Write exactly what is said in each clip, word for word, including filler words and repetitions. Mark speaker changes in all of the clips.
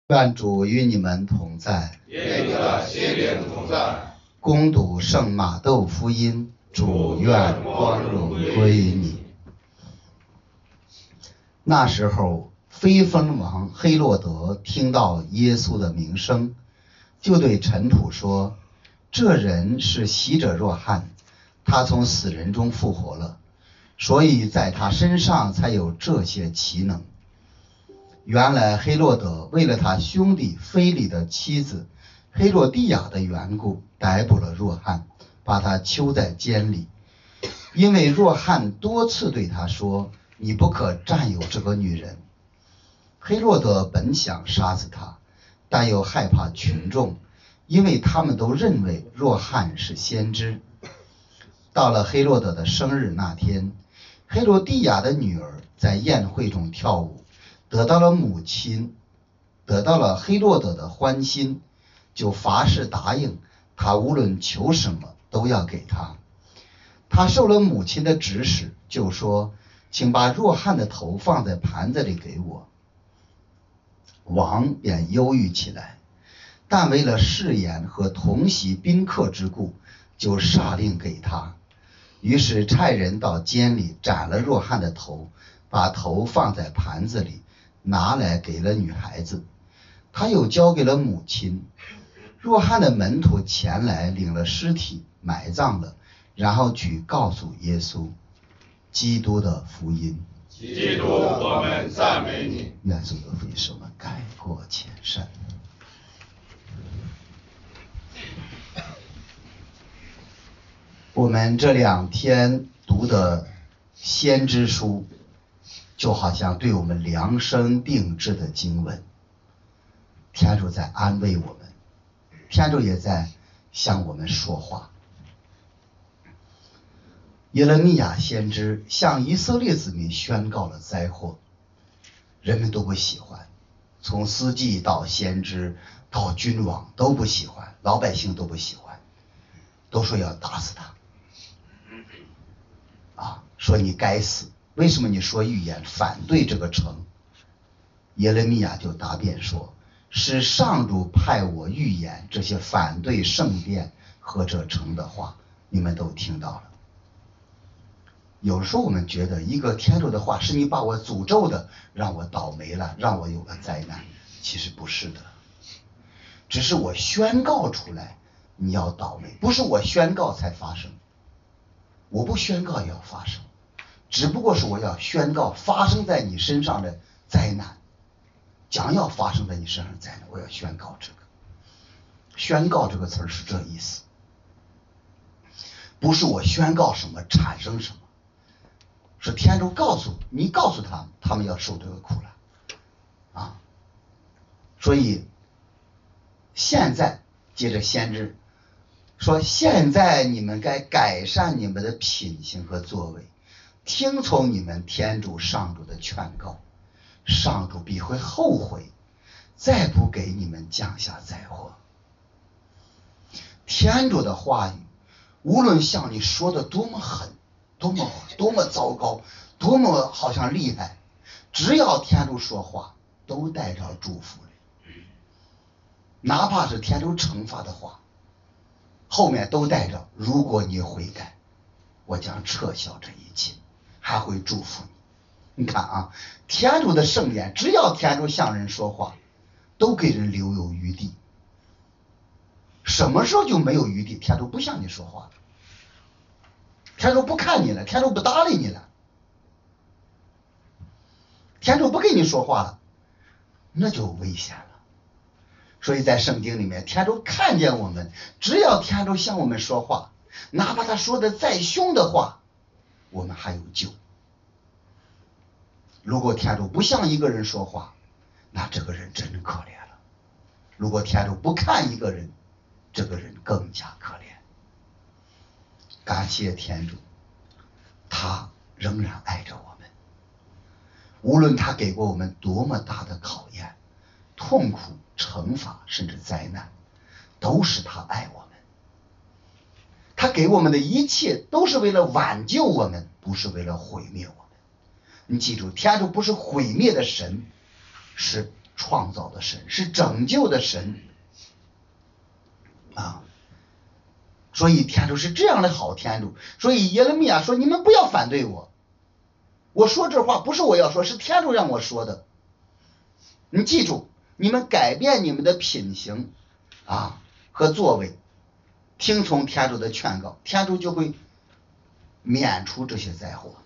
Speaker 1: 愿主与你们同在，
Speaker 2: 与你的心灵同在。
Speaker 1: 恭读圣马窦福音，主愿光荣归于你。那时候，非分王黑落德听到耶稣的名声，就对臣仆说：“这人是洗者若翰，他从死人中复活了，所以在他身上才有这些奇能。”原来黑落德为了他兄弟非里的妻子黑落地亚的缘故，逮捕了若翰，把他囚在监里。因为若翰多次对他说：“你不可占有这个女人。”黑落德本想杀死他，但又害怕群众，因为他们都认为若翰是先知。到了黑落德的生日那天，黑落地亚的女儿在宴会中跳舞，得到了母亲，得到了黑落德的欢心，就发誓答应他无论求什么都要给他。他受了母亲的指使，就说：“请把若翰的头放在盘子里给我。”王便忧郁起来，但为了誓言和同席宾客之故，就下令给他。于是差人到监里斩了若翰的头，把头放在盘子里，拿来给了女孩子，他又交给了母亲。若翰的门徒前来领了尸体，埋葬了，然后去告诉耶稣。基督的福音。
Speaker 2: 基督，我们赞美你。
Speaker 1: 愿主的福音使我们改过迁善。我们这两天读的先知书，就好像对我们量身定制的经文。天主在安慰我们，天主也在向我们说话。耶勒米亚先知向以色列子民宣告了灾祸，人们都不喜欢，从司祭到先知到君王都不喜欢，老百姓都不喜欢，都说要打死他啊，说你该死。为什么你说预言反对这个城？耶勒米亚就答辩说：“是上主派我预言这些反对圣殿和这城的话，你们都听到了。”有时候我们觉得一个天主的话是你把我诅咒的，让我倒霉了，让我有了灾难。其实不是的，只是我宣告出来你要倒霉，不是我宣告才发生，我不宣告也要发生，只不过是我要宣告发生在你身上的灾难，将要发生在你身上的灾难，我要宣告这个。宣告这个词儿是这意思，不是我宣告什么产生什么，是天主告诉你，告诉他们，他们要受这个苦了啊。所以现在接着先知说，现在你们该改善你们的品行和作为，听从你们天主上主的劝告，上主必会后悔，再不给你们降下灾祸。天主的话语无论向你说的多么狠，多么多么糟糕，多么好像厉害，只要天主说话都带着祝福的，哪怕是天主惩罚的话，后面都带着如果你悔改，我将撤销这一切，还会祝福你。你看啊，天主的圣言，只要天主向人说话，都给人留有余地。什么时候就没有余地？天主不向你说话了，天主不看你了，天主不搭理你了，天主不跟你说话了，那就危险了。所以在圣经里面，天主看见我们，只要天主向我们说话，哪怕他说的再凶的话，我们还有救。如果天主不向一个人说话，那这个人真可怜了。如果天主不看一个人，这个人更加可怜。感谢天主，他仍然爱着我们，无论他给过我们多么大的考验、痛苦、惩罚甚至灾难，都是他爱我们。他给我们的一切都是为了挽救我们，不是为了毁灭我们。你记住，天主不是毁灭的神，是创造的神，是拯救的神啊。所以天主是这样的好天主。所以耶勒米亚说，你们不要反对我，我说这话不是我要说，是天主让我说的。你记住，你们改变你们的品行啊和作为，听从天主的劝告，天主就会免除这些灾祸。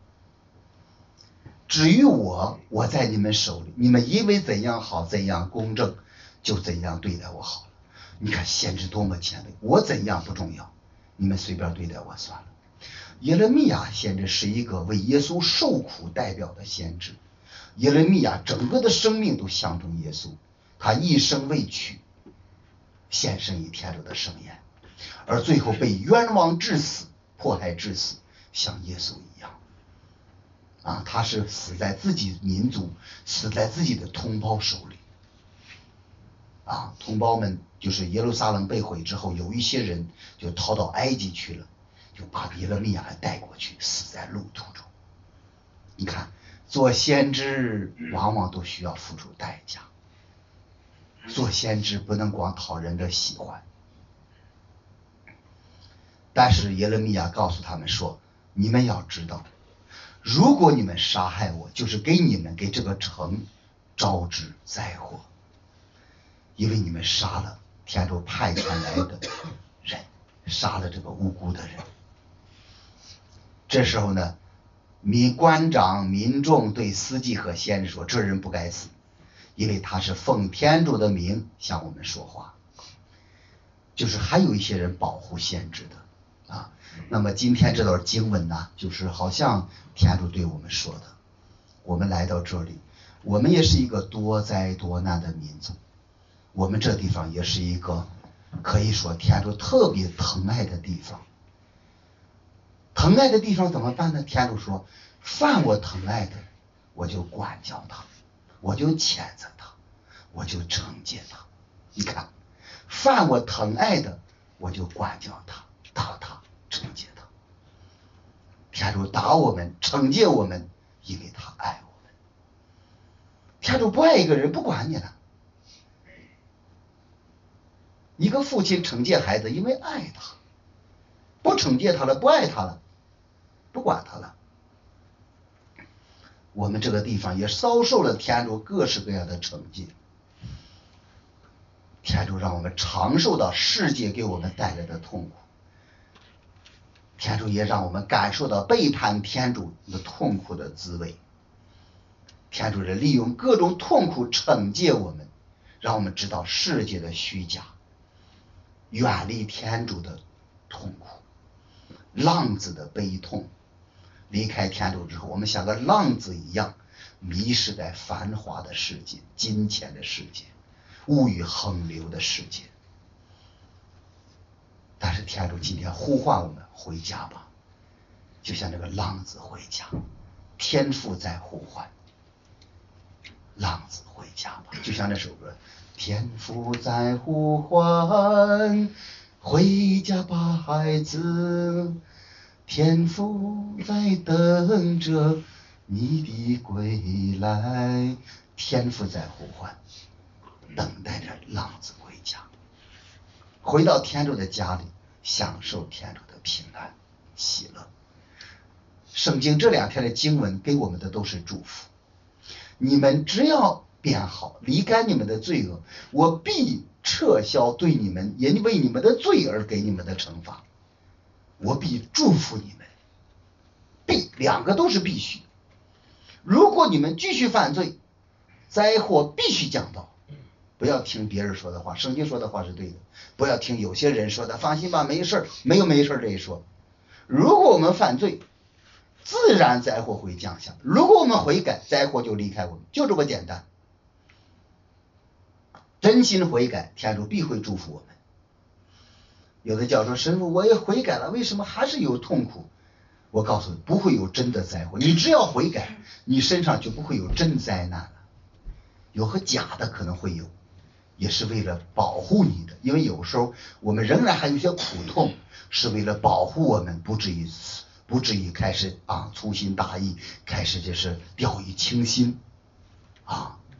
Speaker 1: 至于我，我在你们手里，你们因为怎样好怎样公正，就怎样对待我好了。你看先知多么谦卑，我怎样不重要，你们随便对待我算了。耶勒米亚先知是一个为耶稣受苦代表的先知，耶勒米亚整个的生命都象征耶稣，他一生为取，献身于天主的圣言，而最后被冤枉致死，迫害致死，像耶稣一样啊，他是死在自己民族，死在自己的同胞手里啊。同胞们就是耶路撒冷被毁之后，有一些人就逃到埃及去了，就把耶勒米亚带过去，死在路途中。你看，做先知往往都需要付出代价，做先知不能光讨人的喜欢。但是耶勒米亚告诉他们说，你们要知道，如果你们杀害我，就是给你们给这个城招致灾祸，因为你们杀了天主派遣来的人，杀了这个无辜的人。这时候呢，民官长民众对司祭和先知说，这人不该死，因为他是奉天主的名向我们说话。就是还有一些人保护先知的啊。那么今天这段经文呢，就是好像天主对我们说的，我们来到这里，我们也是一个多灾多难的民族，我们这地方也是一个可以说天主特别疼爱的地方。疼爱的地方怎么办呢？天主说，犯我疼爱的，我就管教他，我就谴责他，我就惩戒他。你看，犯我疼爱的，我就管教他，打他，惩戒他。天主打我们，惩戒我们，因为他爱我们。天主不爱一个人，不管你了。一个父亲惩戒孩子，因为爱他，不惩戒他了，不爱他了，不管他了。我们这个地方也遭受了天主各式各样的惩戒，天主让我们尝受到世界给我们带来的痛苦，天主也让我们感受到背叛天主的痛苦的滋味。天主是利用各种痛苦惩戒我们，让我们知道世界的虚假，远离天主的痛苦，浪子的悲痛。离开天主之后，我们像个浪子一样迷失在繁华的世界、金钱的世界、物欲横流的世界。但是天主今天呼唤我们回家吧，就像这个浪子回家，天父在呼唤，浪子回家吧，就像那首歌，天父在呼唤，回家吧孩子，天父在等着你的归来。天父在呼唤，等待着浪子回家，回到天主的家里，享受天主的平安喜乐。圣经这两天的经文给我们的都是祝福，你们只要变好，离开你们的罪恶，我必撤销对你们因为你们的罪而给你们的惩罚，我必祝福你们。必，两个都是必须。如果你们继续犯罪，灾祸必须降到。不要听别人说的话，圣经说的话是对的，不要听有些人说的放心吧没事，没有没事这一说。如果我们犯罪，自然灾祸会降下，如果我们悔改，灾祸就离开我们，就这么简单。真心悔改，天主必会祝福我们。有的教授，神父我也悔改了，为什么还是有痛苦？我告诉你，不会有真的灾祸，你只要悔改，你身上就不会有真灾难了。有和假的可能会有，也是为了保护你的，因为有时候我们仍然还有些苦痛，是为了保护我们不至于不至于开始啊粗心大意，开始就是掉以轻心啊，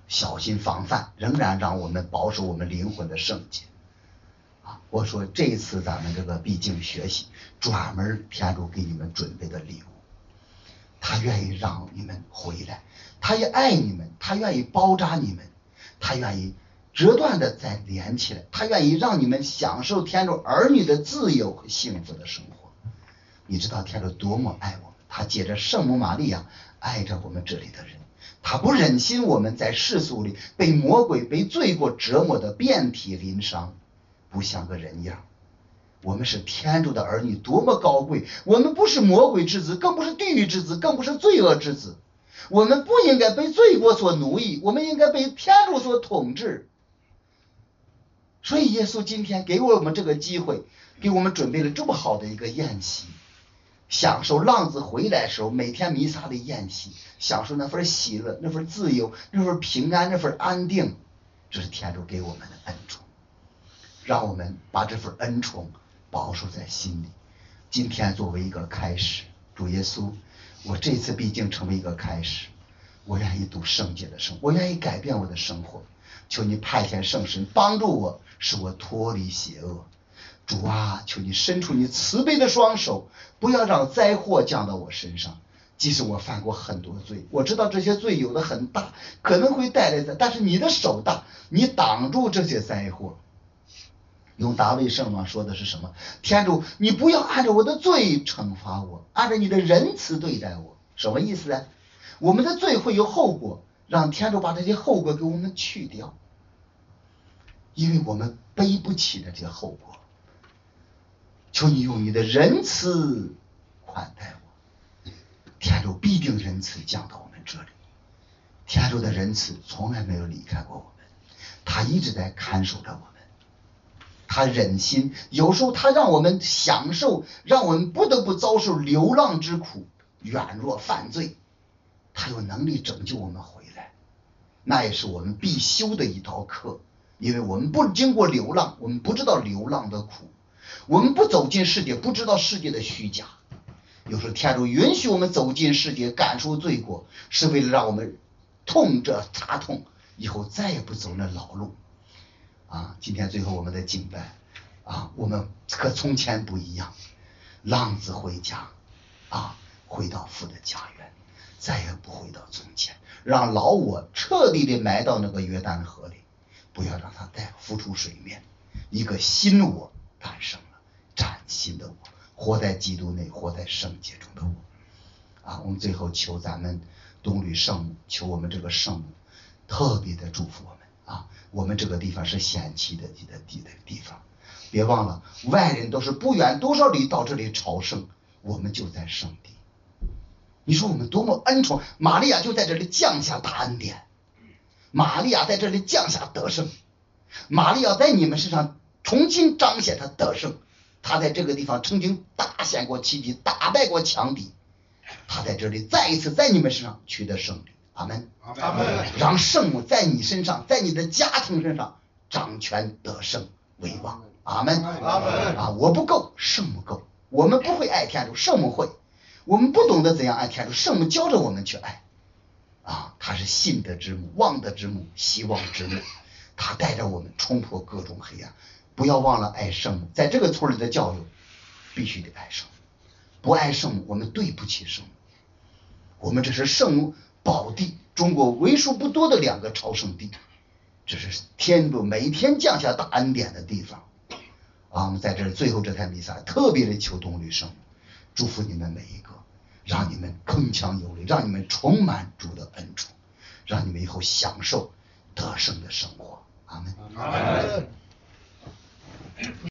Speaker 1: 小心防范，仍然让我们保守我们灵魂的圣洁。啊，我说这次咱们这个毕竟学习，专门天主给你们准备的礼物，他愿意让你们回来，他也爱你们，他愿意包扎你们，他愿意折断的再连起来，他愿意让你们享受天主儿女的自由和幸福的生活。你知道天主多么爱我们，他借着圣母玛利亚爱着我们这里的人，他不忍心我们在世俗里被魔鬼被罪过折磨的遍体鳞伤，不像个人样。我们是天主的儿女，多么高贵！我们不是魔鬼之子，更不是地狱之子，更不是罪恶之子。我们不应该被罪过所奴役，我们应该被天主所统治。所以耶稣今天给我们这个机会，给我们准备了这么好的一个宴席，享受浪子回来的时候每天弥撒的宴席，享受那份喜乐，那份自由，那份平安，那份安定。这是天主给我们的恩宠，让我们把这份恩宠保守在心里。今天作为一个开始，主耶稣，我这次毕竟成为一个开始，我愿意度圣洁的生活，我愿意改变我的生活。求你派遣圣神帮助我，使我脱离邪恶。主啊，求你伸出你慈悲的双手，不要让灾祸降到我身上。即使我犯过很多罪，我知道这些罪有的很大，可能会带来的，但是你的手大，你挡住这些灾祸。用大卫圣王说的是什么？天主，你不要按照我的罪惩罚我，按照你的仁慈对待我。什么意思呢？我们的罪会有后果，让天主把这些后果给我们去掉，因为我们背不起这些后果。求你用你的仁慈款待我，天主必定仁慈降到我们这里。天主的仁慈从来没有离开过我们，他一直在看守着我们。他忍心，有时候他让我们享受，让我们不得不遭受流浪之苦，软弱犯罪，他有能力拯救我们回来，那也是我们必修的一道课。因为我们不经过流浪，我们不知道流浪的苦，我们不走进世界，不知道世界的虚假。有时候天主允许我们走进世界，感受罪过，是为了让我们痛着插痛，以后再也不走那老路。啊，今天最后我们的敬拜啊，我们和从前不一样，浪子回家啊，回到父的家园，再也不回到从前，让老我彻底的埋到那个约旦河里，不要让它再浮出水面。一个新我诞生了，崭新的我，活在基督内，活在圣洁中的我。啊，我们最后求咱们东吕圣母，求我们这个圣母特别的祝福我们。啊，我们这个地方是险期的地的地的地方，别忘了外人都是不远多少里到这里朝圣，我们就在圣地。你说我们多么恩宠，玛利亚就在这里降下大恩典，玛利亚在这里降下得胜，玛利亚在你们身上重新彰显她得胜。她在这个地方曾经大显过奇迹，打败过强敌，她在这里再一次在你们身上取得胜利。阿门，
Speaker 2: 阿门。
Speaker 1: 让圣母在你身上，在你的家庭身上掌权得胜为王。阿门，
Speaker 2: 阿门。
Speaker 1: 啊，我不够，圣母够。我们不会爱天主，圣母会。我们不懂得怎样爱天主，圣母教着我们去爱。啊，她是信德之母，望德之母，希望之母。她带着我们冲破各种黑暗。不要忘了爱圣母，在这个村里的教育必须得爱圣母。不爱圣母，我们对不起圣母。我们这是圣母宝地，中国为数不多的两个朝圣地，这是天主每天降下大恩典的地方。啊，我们在这儿最后这台弥撒特别的求东吕圣母，祝福你们每一个，让你们铿锵有力，让你们充满主的恩宠，让你们以后享受得胜的生活。阿门。
Speaker 2: 阿门。